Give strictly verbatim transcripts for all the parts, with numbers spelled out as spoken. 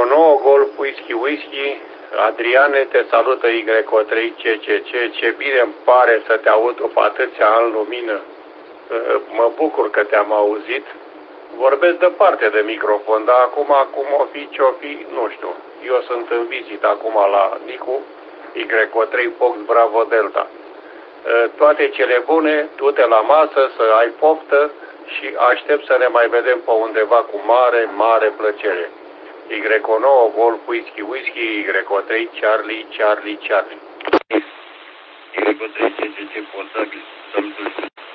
Y-nouă Golf Whisky Whisky, Adriane, te salută Y trei C C C, ce bine îmi pare să te aud după atâția ani lumină. Mă bucur că te-am auzit. Vorbesc departe de microfon, dar acum, cum o fi, ce-o fi, nu știu. Eu sunt în vizită acum la Nicu, Y trei Fox Bravo Delta. Toate cele bune, du-te la masă, să ai poftă și aștept să ne mai vedem pe undeva cu mare, mare plăcere. Y nouă Golf Whisky Whisky, Y trei Charlie Charlie Charlie. Y trei C C C portabil, salutul.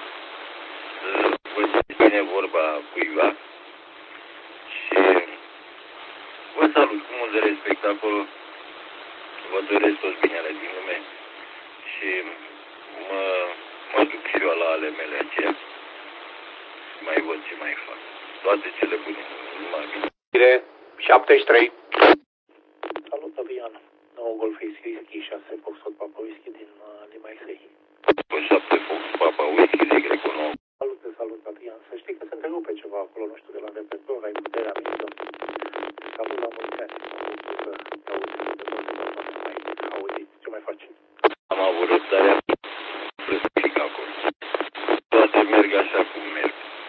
Vă ține vorba cuiva și vă salut cu mult de respect acolo. Vă doresc toți binele din lume și mă, mă duc și eu la ale mele aceea. Mai văd ce mai fac. Toate cele bune. Numai bine. șaptezeci și trei. Salut, Adrian. nouă Golf Whisky Whisky, șase Foxtrot Papa Whisky din uh, Lima X trei. șapte Fox Papa Whisky de Y nouă. Salut, te salut, Adrian. Să știi că se întrerupe ceva acolo, nu știu, de la repertor, ai puterea mică. Salut la mulți ani. Să te auzi, să te mai auzi. Ce mai faci? Am avut răbdarea plăsific acolo. Toate merg așa cum merg.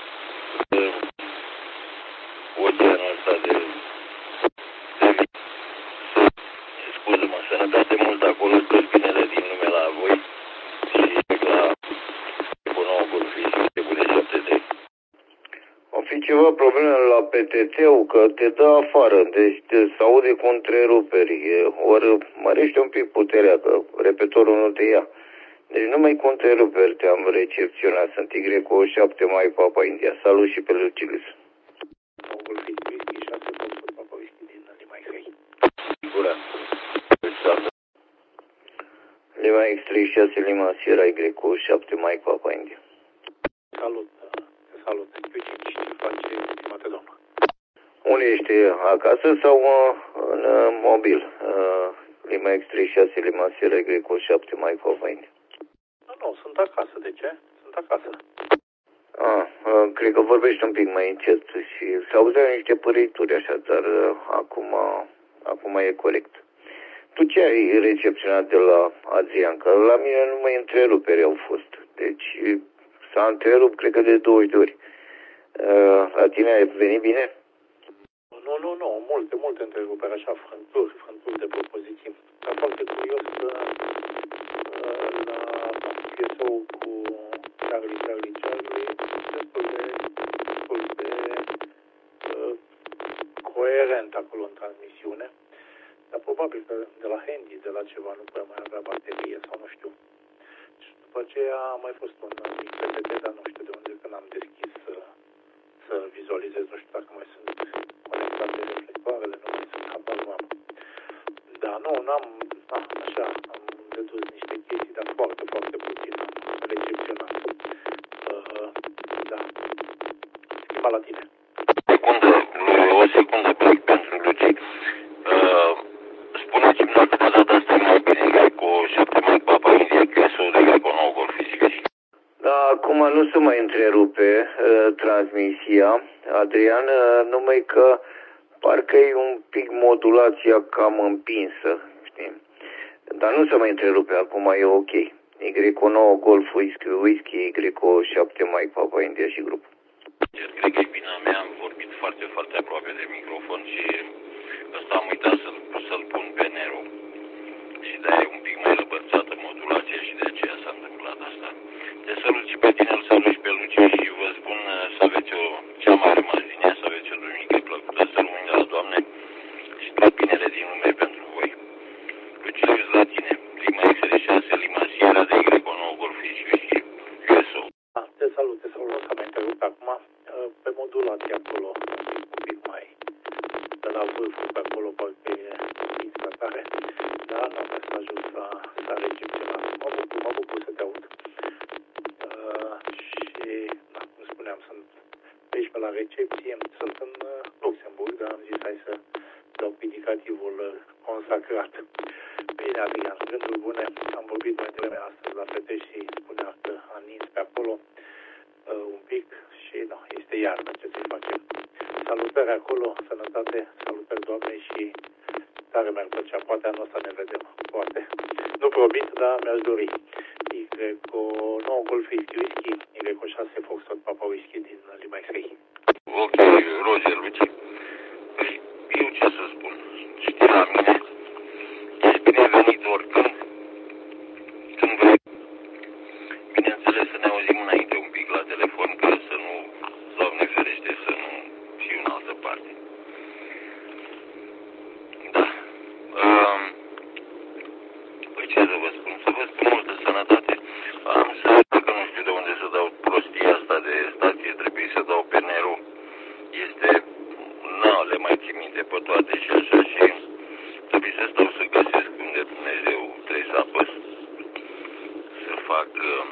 Oceanul ăsta de scuză-mă, sănătate mult acolo, toți binele din lume la voi și la cu nouă Golf Whisky de șapte trei. O fi ceva probleme la P T T-ul, că te dă afară, deci te s-aude cu întreruperi, ori mărește un pic puterea, că repetorul nu te ia. Deci numai cu întreruperi te-am recepționat, sunt Y șapte mai Papa India. Salut și pe Lucilis. nouă Golf Whisky Whisky, șase Foxtrot Papa Whisky din Lima X trei. Gura. Lima X trei șase Lima Sierra Y șapte mai Papa India. Salut, te salut. Uite, ce face ultimate doamnă? Unde ești? Acasă sau în mobil? Lima X trei șase Lima Sierra Y șapte mai Papa India. Nu, nu, sunt acasă. De ce? Sunt acasă. Ah, cred că vorbești un pic mai încet și se auzeau niște părăituri așa, dar acum, acum e corect. Tu ce ai recepționat de la Adrian? Că la mine numai întreruperi au fost. Deci s-a întrerupt, cred că de douăzeci de ori. La tine ai venit bine? Nu, nu, nu, multe, multe întreruperi, așa, frânturi, frânturi de propoziții. Dar foarte curios că la P S O cu Charlie, Charlie, Charlie, destul de, destul de uh, coerent acolo în transmisiune. Dar probabil că de la handy, de la ceva, nu prea mai avea baterie sau nu știu. Și după aceea a mai fost un mic P T T, dar nu știu de unde, când am deschis să, să vizualizez, nu știu dacă mai sunt conectate reflectoarele, nu mai sunt, habar nu am. Da, nu, n-am, na, așa, am dedus niște chestii, dar foarte, foarte puțin am recepționat. Uh, da. Schimba la tine. Secundă, o secundă plec pentru Luci. Uh, Spuneți-mi dacă de data asta e mai bine cu șapte mai Papa India, că sau de cu nouă Golf Whisky. Da, acum nu se mai întrerupe uh, transmisia, Adrian, uh, numai că parcă e un pic modulația cam împinsă, știi? Dar nu se mai întrerupe, acum e ok. Y nouă Golf Whisky Whisky, Y șapte mai Papa India și grup. Cred că e bine a mea, am vorbit foarte, foarte aproape de microfon și ăsta am uitat să-l, să-l pun pe Nero. Și de-aia e un pic mai lăbărțată modulația și de aceea s-a întâmplat asta. Te salut și pe tine, îl salut și pe Luci și vă spun să aveți o, ce-a mai rămas din ea, să aveți o duminică plăcută, să rămâni de la Doamne și tot binele din lume pentru voi. Lucius, la tine, Lima X șase, Lima Sierra de Y nouă Golf Whisky U S O. Da, te salut, te salut, să mai întrerup acum. Pe modulație acolo, un pic mai de la vârful pe acolo, parcă e mic pe tare. Da, nu, mesajul s-a, s-a recepționat. Mă bucur, mă bucur să te aud. Uh, și, da, cum spuneam, sunt pe aici pe la recepție. Sunt în uh, Luxemburg, dar am zis hai să dau indicativul uh, consacrat. Bine, Adrian, gânduri bune. Am vorbit mai devreme astăzi la fete și spunea că a nins pe acolo uh, un pic și, nu, este iarnă, ce să-i facem. Salutări acolo, sănătate, salutări doar. Doamnei și tare mi-ar plăcea. Poate anul ăsta ne vedem. Poate. Nu promit, dar mi-aș dori. Y cu nouă Golf Whisky Whisky, Y cu șase Foxtrot Papa Whisky din Lima X-Ray. Ok, Roger, Luci. Păi, eu ce să spun? Știi la mine? Ești binevenit oricând. Când vrei. Bineînțeles să ne auzim înainte un pic la telefon, ca să nu, Doamne ferește, să nu fiu în altă parte. Da. Um, păi ce să vă spun? Să vă spun multă sănătate. Am să, că nu știu de unde să dau prostia asta de stație, trebuie să dau pe Nero. Este, nu le mai țin minte pe toate și așa și trebuie să stau să găsesc unde Dumnezeu trebuie să apăs. Să fac,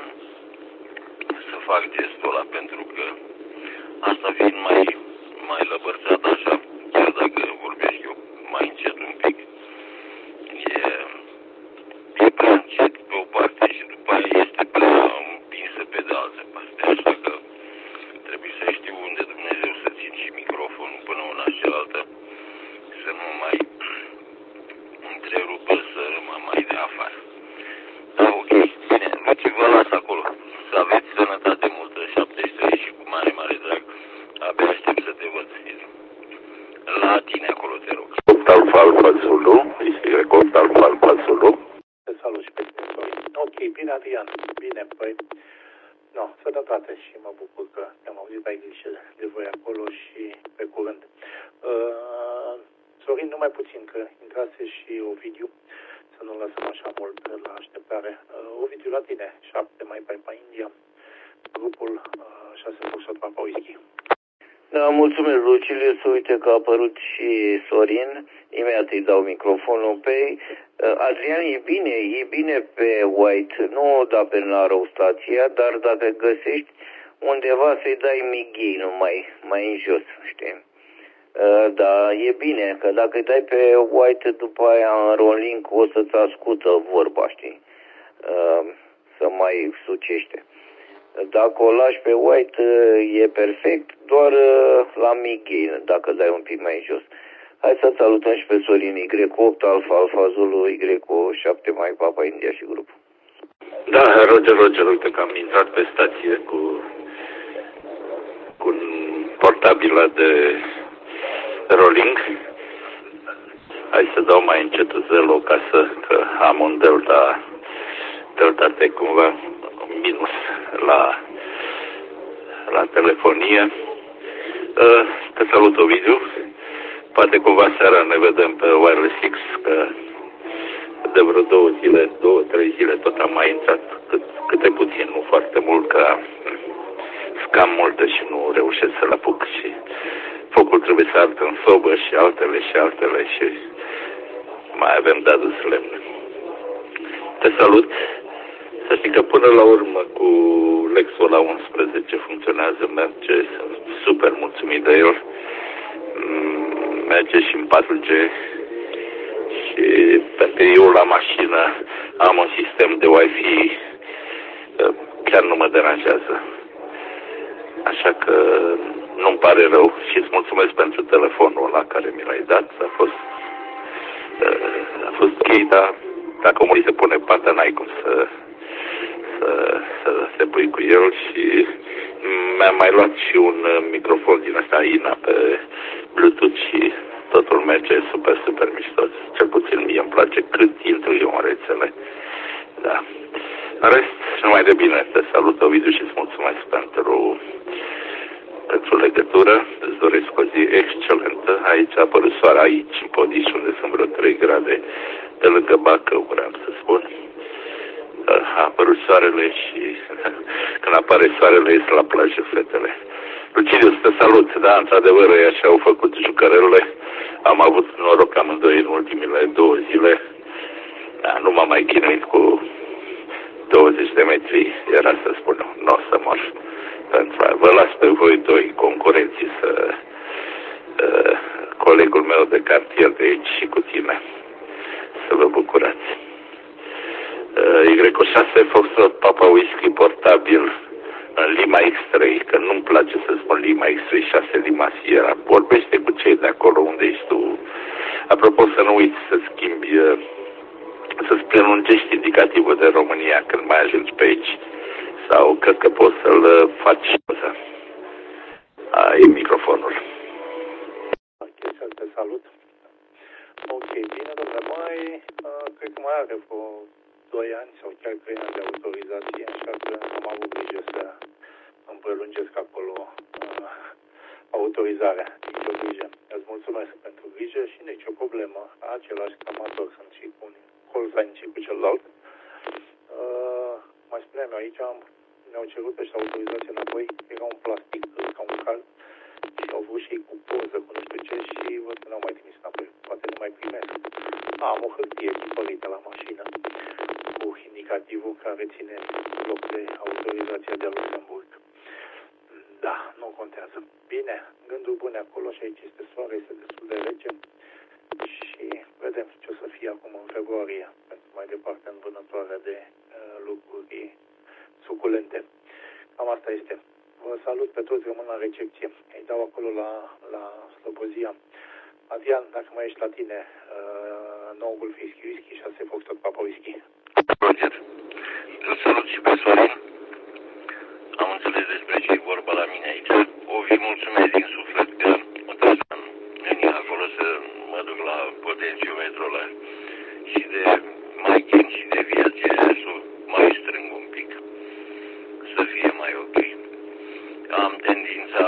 să fac gestul ăla, pentru că asta fiind mai, mai lăbărțat așa, chiar dacă vorbesc eu mai încet un pic, e, e prea încet pe o parte și după aia este prea împinsă pe de altă parte, așa că trebuie să știu unde Dumnezeu să țin și microfonul până una și alta, să nu mai întrerupă, să mă mai dea afară. Da, ok, bine, Luci, vă las acolo. Să aveți sănătate multă, șaptezeci și trei și cu mare, mare drag. Abia aștept să te văd. La tine acolo, te rog. Copt Alfa Alfa Zulu, este Copt Alfa Alfa Zulu. Te salut și pe tine, Sorin. Ok, bine, Adrian. Bine, păi, no, sănătate și mă bucur că te-am auzit, ai grijă de voi acolo și pe curând. Uh, Sorin, numai puțin, că intrase și Ovidiu, să nu lăsăm așa mult la așteptare. Uh, Ovidiu, la tine, șapte mai Paipa India, grupul uh, șase Foxtrot Papa Whisky. Da, mulțumesc, Luciliu, să uite că a apărut și Sorin, imediat îi dau microfonul pe Adrian, e bine, e bine pe White, nu da pe Narrow stația, dar dacă găsești undeva să-i dai mighii numai, mai în jos, știi? Da, e bine, că dacă îi dai pe White, după aia în rolling o să-ți ascută vorba, știi? Să mai sucește. Dacă o lași pe White, e perfect, doar la mid-gain, dacă dai un pic mai jos. Hai să salutăm și pe Sorin, Y opt, Alfa, Alfa Zulu, Y șapte mai Papa India și grupul. Da, Roger, Roger, uite că am intrat pe stație cu, cu un portabil de rolling. Hai să dau mai încet zelo ca să, că am un Delta, Delta T cumva minus la, la telefonie. Te salut, Ovidiu. Poate cumva seara ne vedem pe Wireless X, că de vreo două zile, două, trei zile tot am mai intrat, cât, câte puțin, nu foarte mult, că scam multe și nu reușesc să-l apuc și focul trebuie să ardă în sobă și altele și altele și mai avem de adus lemne. Te salut. Să știi că până la urmă cu Lexul la unsprezece funcționează, merge, sunt super mulțumit de el, merge și în patru G și pentru că eu la mașină am un sistem de Wi-Fi, chiar nu mă deranjează. Așa că nu-mi pare rău și îți mulțumesc pentru telefonul ăla care mi l-ai dat, a fost, a fost ok, dar dacă omul se pune pata, n-ai cum să Să, să se pui cu el și mi-am mai luat și un microfon din ăsta I N A pe Bluetooth și totul merge super, super mișto. Cel puțin mie îmi place cât intru eu în rețele. Da. În rest, numai de bine. Te salut, Ovidiu, și îți mulțumesc pentru, pentru legătură. Îți doresc o zi excelentă. Aici a apărut soare, aici, în Podiș, unde sunt vreo trei grade, de lângă Bacău, vreau să spun. A apărut soarele și când apare soarele ies la plajă fetele. Lucidiu, te salut, da, într-adevăr, ei așa au făcut jucărelule. Am avut noroc amândoi în ultimile două zile. Da, nu m-am mai chinuit cu douăzeci de metri, era să spun, nu o să mor. Pentru a vă las pe voi doi concurenții să uh, colegul meu de cartier de aici și cu tine să vă bucurați. Y șase Foxtrot Papa Whisky portabil în Lima X trei, că nu-mi place să spun Lima X trei șase Lima Sierra. Vorbește cu cei de acolo unde ești tu Apropo, să nu uiți să schimbi, să-ți prelungești indicativul de România când mai ajungi pe aici. Sau cred că poți să-l faci și poza. Ai microfonul. Chestia, te salut. Ok, bine, domnule, mai, uh, cred că mai are vreo doi ani sau chiar trei ani de autorizație, așa că am avut grijă să îmi prelungesc acolo uh, autorizarea. Nici o grijă. Îți mulțumesc pentru grijă și nici o problemă. Același amator sunt și cu un colțain și cu celălalt. Uh, mai spuneam eu aici, am, ne-au cerut ăștia autorizație înapoi, era un plastic ca un cal și au vrut și ei cu poză, cu nu știu ce și văd că n-au mai trimis înapoi. Poate nu mai primesc. Am o hârtie tipărită la mașină cu indicativul care ține loc de autorizația de Luxemburg. Da, nu contează. Bine, gânduri bune acolo și aici este soare, este destul de rece și vedem ce o să fie acum în februarie, pentru mai departe în vânătoarea de uh, lucruri suculente. Cam asta este. Vă salut pe toți, rămân la recepție. Îi dau acolo la, la Slobozia. Adrian, dacă mai ești la tine, uh, nou Golf Whisky, Whisky, șase Foxtrot Papa Whisky. Roger, îl salut și pe Sorin. Am înțeles despre ce e vorba la mine aici. O fi mulțumesc din suflet că mă trăsam în acolo să mă duc la potențiometrul ăla și de mai gen și de viață să mai strâng un pic. Să fie mai ok. Am tendința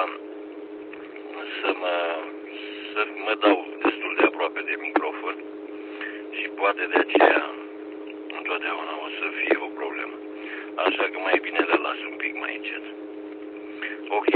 să mă, să mă dau destul de aproape de microfon și poate de aceea întotdeauna o să fie o problemă. Așa că mai bine le las un pic mai încet. Ok.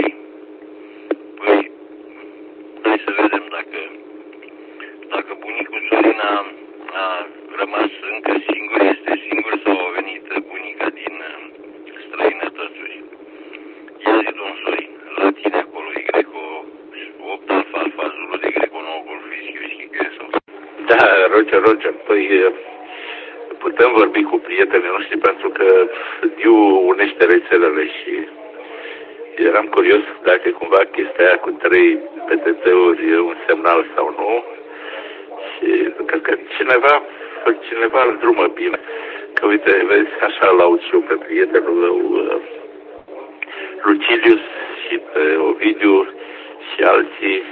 Păi, hai să vedem dacă, dacă bunicul Sorin a, a rămas încă singur, este singur sau a venit bunica din străinătățuri. Ia zi, domn Sorin, la tine acolo, Y opt Alfa Alfa Zulu de Greco nouă Golf Whisky Whisky sau... Da, Roger, Roger, păi putem vorbi cu prietenii noștri pentru că Diu unește rețelele și eram curios dacă cumva chestia aia cu trei P T T-uri e un semnal sau nu și cred că cineva, cineva îl drumă bine. Că uite, vezi, așa l-aud și eu pe prietenul meu, Lucilius și pe Ovidiu și alții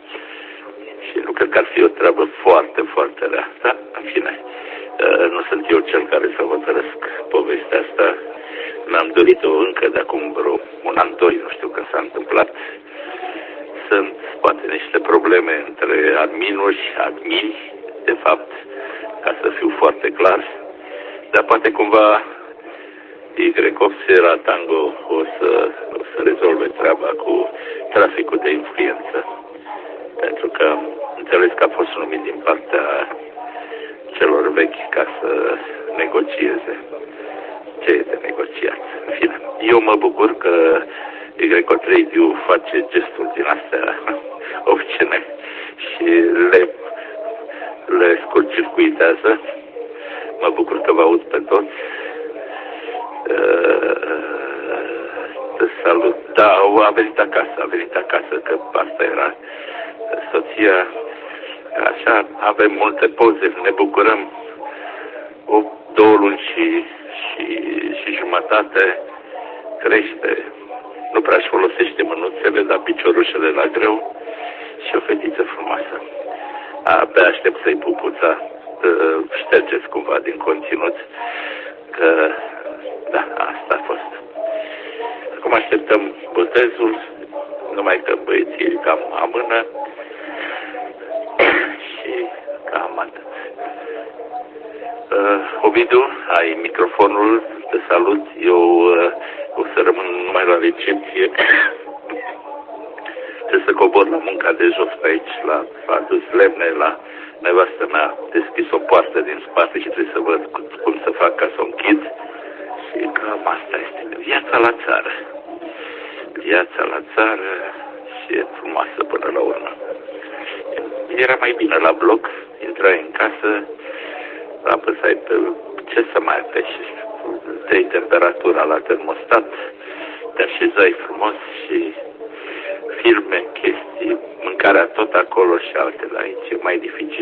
și nu cred că ar fi o treabă foarte, foarte rea. Da? În fine, nu sunt eu cel care să hotărăsc povestea asta. Mi-am dorit-o încă de acum vreo un an, doi, nu știu când s-a întâmplat. Sunt poate niște probleme între adminuri și admini, de fapt, ca să fiu foarte clar. Dar poate cumva Y opt Sierra Tango o să, o să rezolve treaba cu traficul de influență. Pentru că înțeles că a fost numit din partea celor vechi ca să negocieze ce e de negociat. În fine, eu mă bucur că Y trei Diu face gesturi din astea obscene și le, le scurtcircuitează. Mă bucur că vă aud pe toți. Te salut. Da, a venit acasă, a venit acasă, că asta era soția. Așa, avem multe poze, ne bucurăm. O, două luni și, și, și jumătate crește. Nu prea își folosește mânuțele, dar piciorușele la greu. Și o fetiță frumoasă. Abia aștept să-i pupuța. Ștergeți cumva din conținut. Că, da, asta a fost. Acum așteptăm botezul. Numai că băieții cam amână. Și cam atât. Uh, Ovidiu, ai microfonul, te salut. Eu uh, o să rămân numai la recepție. Trebuie să cobor la munca de jos pe aici, la adus lemne, la nevastă mea deschis o poartă din spate și trebuie să văd cum să fac ca să o închid. Și cam asta este viața la țară. Viața la țară și e frumoasă până la urmă. Era mai bine la bloc, intrai în casă, apăsai pe ce să mai apeși, dai temperatura la termostat, te așezai frumos și filme, chestii, mâncarea tot acolo și altele. Aici e mai dificil.